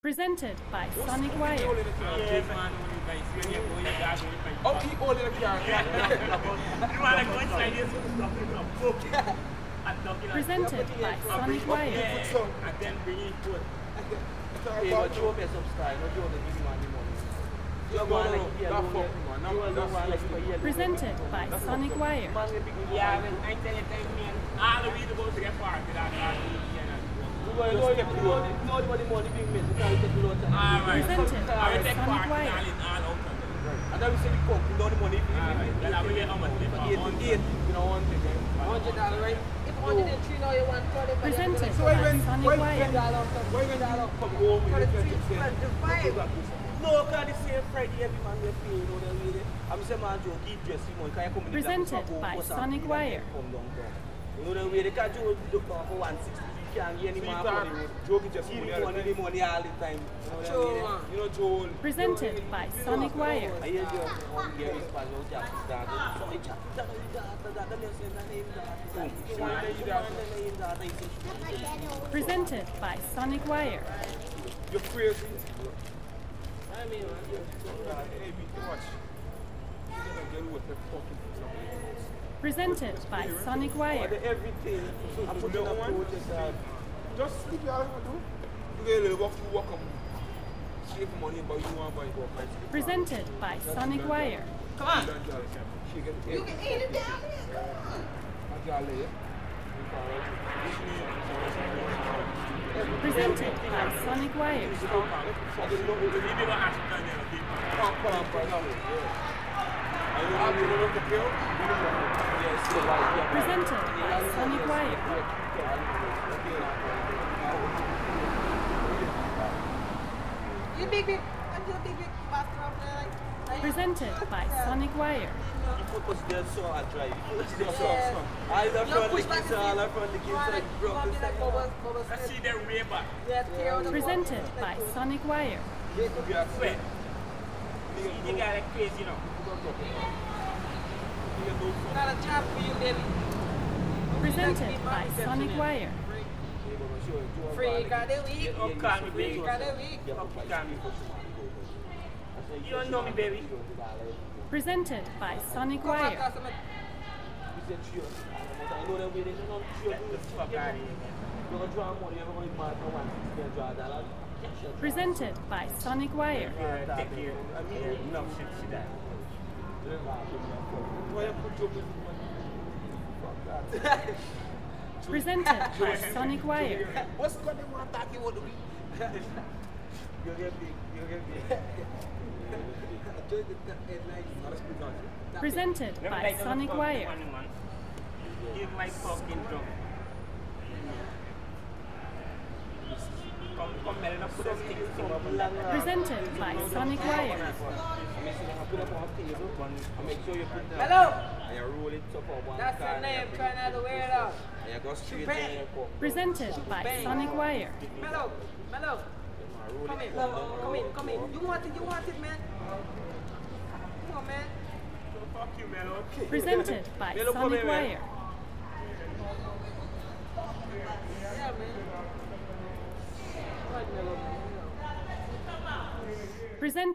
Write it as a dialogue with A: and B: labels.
A: Presented by Sonic Wire.
B: Oh, he holding a car.
A: Presented by Sonic Wire.
C: And then bring it to it.
A: Presented by Sonic Wire.
C: Yeah, I tell you, all the way to go to get far to that.
A: Presented by Sonic Wire.
B: And then we say we come, we know the money.
C: Then I will get how much they want.
B: $100, right?
D: If 103 now you want $20.
A: Presented by Sonic Wire.
B: Why when you come home, you get
D: 25.
B: no, because the same Friday every man will pay, you know the way. I'm saying, man, Joe, keep dressing, man. Can you come in the
A: Presented by Sonic Wire.
B: You know the way, they can't do look for 160. You can't get any more money. Joe can just give money all the time. You know, Joe.
A: Presented by Sonic Wire.
B: I hear you. Yeah, it's fine. You have to start.
A: Presented by Sonic Wire.
B: You're crazy.
D: I mean,
B: Hey, watch.
A: Presented by Sonic Wire.
B: Everything. I put in a just sleep, you know what do? You get a little walk up. Save money, but you want to buy it.
A: Presented by Sonic Wire.
D: come on. You can eat it down here.
A: Presented by Sonic Wire. Presented by Sonic Wire.
D: You big master of
A: Presented by Sonic Wire.
B: You put us there so I drive. I love
D: push
B: the
D: back
B: kids,
D: the
B: I love the kids, like broke this thing.
C: Let's see their way back.
A: Presented by Sonic Wire.
C: Wait. You got it crazy, you know.
D: Not a job for you, baby.
A: Presented by Sonic Wire.
D: Free got the week.
C: Don't call me baby.
D: Free got the week.
C: Don't call me. You don't know me, baby.
A: Presented by Sonic
D: Come on,
A: Wire.
D: customer.
C: Get the fuck out of here, man.
A: Presented by Sonic Wire.
C: Take care. I mean, enough shit to that.
A: Presented by Sonic Wire.
B: What's going on? You want to be? You get big.
A: Presented by Sonic Wire.
C: Give my fucking drum. Come, man, and put those things
A: Presented by Sonic Wire.
D: Hello.
B: And you roll it up on one
D: That's
B: car.
D: the name. Try not to wear it out.
B: And you go straight to the airport.
A: Presented by Sonic Wire.
D: Mellow. Come in. You want it, man. Come on, man.
C: fuck you, man. Okay.
A: Presented by Sonic Wire.
D: Yeah, man. Right, Mellow.
A: Presented